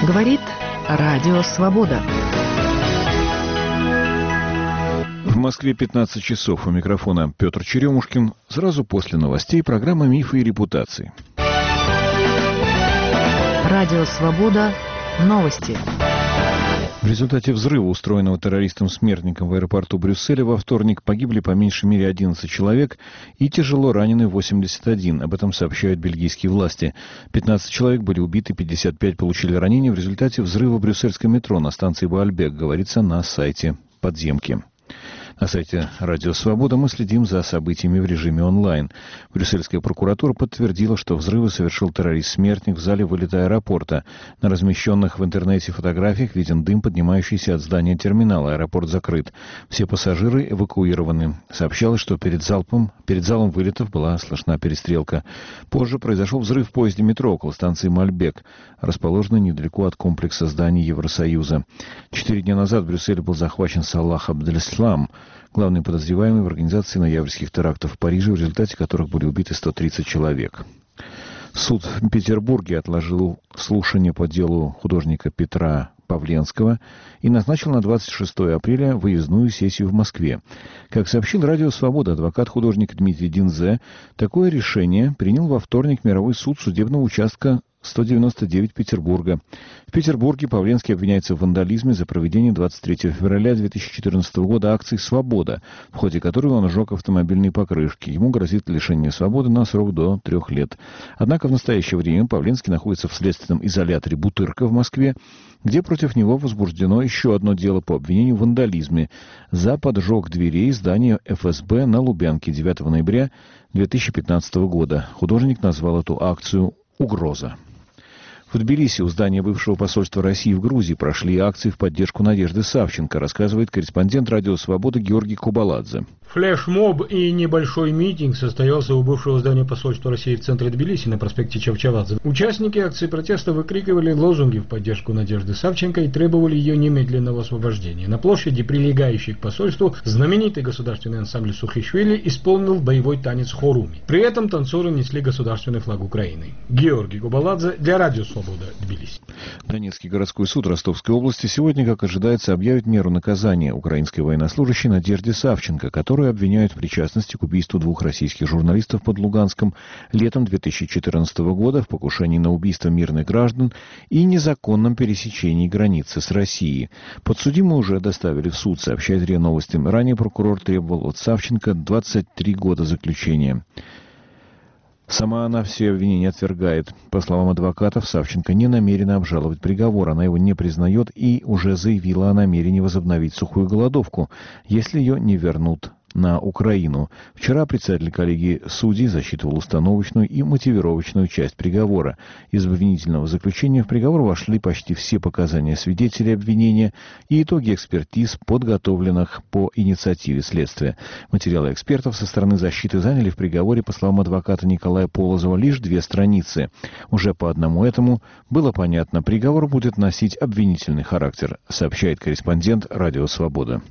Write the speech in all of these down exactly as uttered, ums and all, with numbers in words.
Говорит Радио Свобода. В Москве пятнадцать часов. У микрофона Петр Черемушкин. Сразу после новостей программа «Мифы и репутации». Радио Свобода. Новости. В результате взрыва, устроенного террористом-смертником в аэропорту Брюсселя, во вторник погибли по меньшей мере одиннадцать человек и тяжело ранены восемьдесят один. Об этом сообщают бельгийские власти. пятнадцать человек были убиты, пятьдесят пять получили ранения в результате взрыва брюссельского метро на станции Баальбек, говорится на сайте «Подземки». На сайте «Радио Свобода» мы следим за событиями в режиме онлайн. Брюссельская прокуратура подтвердила, что взрывы совершил террорист-смертник в зале вылета аэропорта. На размещенных в интернете фотографиях виден дым, поднимающийся от здания терминала. Аэропорт закрыт. Все пассажиры эвакуированы. Сообщалось, что перед залпом, перед залом вылетов была слышна перестрелка. Позже произошел взрыв в поезде метро около станции Мальбек, расположенной недалеко от комплекса зданий Евросоюза. Четыре дня назад в Брюсселе был захвачен Салах Абделислам, главный подозреваемый в организации ноябрьских терактов в Париже, в результате которых были убиты сто тридцать человек. Суд в Петербурге отложил слушание по делу художника Петра Павленского и назначил на двадцать шестое апреля выездную сессию в Москве. Как сообщил Радио Свобода адвокат-художник Дмитрий Динзе, такое решение принял во вторник Мировой суд судебного участка сто девяносто девять Петербурга. В Петербурге Павленский обвиняется в вандализме за проведение двадцать третьего февраля две тысячи четырнадцатого года акции «Свобода», в ходе которой он сжег автомобильные покрышки. Ему грозит лишение свободы на срок до трех лет. Однако в настоящее время Павленский находится в следственном изоляторе «Бутырка» в Москве, где против него возбуждено еще одно дело по обвинению в вандализме за поджог дверей здания эф эс бэ на Лубянке девятого ноября две тысячи пятнадцатого года. Художник назвал эту акцию «Угроза». В Тбилиси у здания бывшего посольства России в Грузии прошли акции в поддержку Надежды Савченко, рассказывает корреспондент Радио Свобода Георгий Кубаладзе. Флешмоб и небольшой митинг состоялся у бывшего здания посольства России в центре Тбилиси на проспекте Чавчавадзе. Участники акции протеста выкрикивали лозунги в поддержку Надежды Савченко и требовали ее немедленного освобождения. На площади, прилегающей к посольству, знаменитый государственный ансамбль Сухишвили исполнил боевой танец хоруми. При этом танцоры несли государственный флаг Украины. Георгий Кубаладзе для Радио Свобода, Тбилиси. Донецкий городской суд Ростовской области сегодня, как ожидается, объявит меру наказания украинской военнослужащей Надежде Савченко, которую обвиняют в причастности к убийству двух российских журналистов под Луганском летом две тысячи четырнадцатого года, в покушении на убийство мирных граждан и незаконном пересечении границы с Россией. Подсудимую уже доставили в суд, сообщает РИА Новости. Ранее прокурор требовал от Савченко двадцать три года заключения. Сама она все обвинения отвергает. По словам адвокатов, Савченко не намерена обжаловать приговор. Она его не признает и уже заявила о намерении возобновить сухую голодовку, если ее не вернут на Украину. Вчера председатель коллегии судей зачитывал установочную и мотивировочную часть приговора. Из обвинительного заключения в приговор вошли почти все показания свидетелей обвинения и итоги экспертиз, подготовленных по инициативе следствия. Материалы экспертов со стороны защиты заняли в приговоре, по словам адвоката Николая Полозова, лишь две страницы. Уже по одному этому было понятно, приговор будет носить обвинительный характер, сообщает корреспондент Радио Свобода.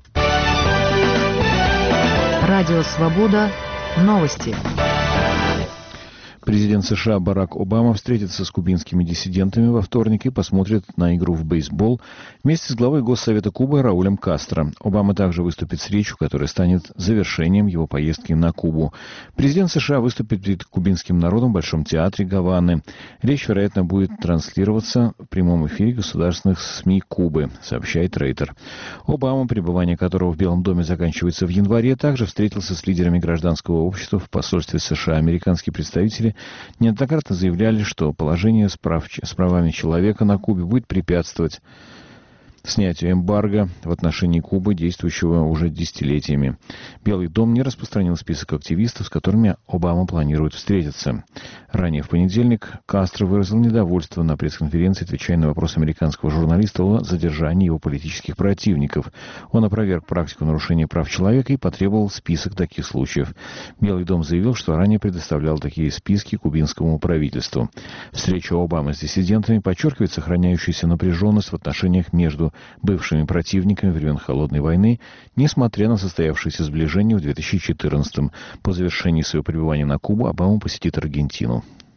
Радио Свобода. Новости. Президент США Барак Обама встретится с кубинскими диссидентами во вторник и посмотрит на игру в бейсбол вместе с главой Госсовета Кубы Раулем Кастро. Обама также выступит с речью, которая станет завершением его поездки на Кубу. Президент США выступит перед кубинским народом в Большом театре Гаваны. Речь, вероятно, будет транслироваться в прямом эфире государственных СМИ Кубы, сообщает Рейтер. Обама, пребывание которого в Белом доме заканчивается в январе, также встретился с лидерами гражданского общества в посольстве США. Американские представители неоднократно заявляли, что положение с, прав, с правами человека на Кубе будет препятствовать снятию эмбарго в отношении Кубы, действующего уже десятилетиями. Белый дом не распространил список активистов, с которыми Обама планирует встретиться. Ранее в понедельник Кастро выразил недовольство на пресс-конференции, отвечая на вопрос американского журналиста о задержании его политических противников. Он опроверг практику нарушения прав человека и потребовал список таких случаев. Белый дом заявил, что ранее предоставлял такие списки кубинскому правительству. Встреча Обамы с диссидентами подчеркивает сохраняющуюся напряженность в отношениях между бывшими противниками времен Холодной войны, несмотря на состоявшееся сближение в две тысячи четырнадцатом. По завершении своего пребывания на Кубу Обама посетит Аргентину.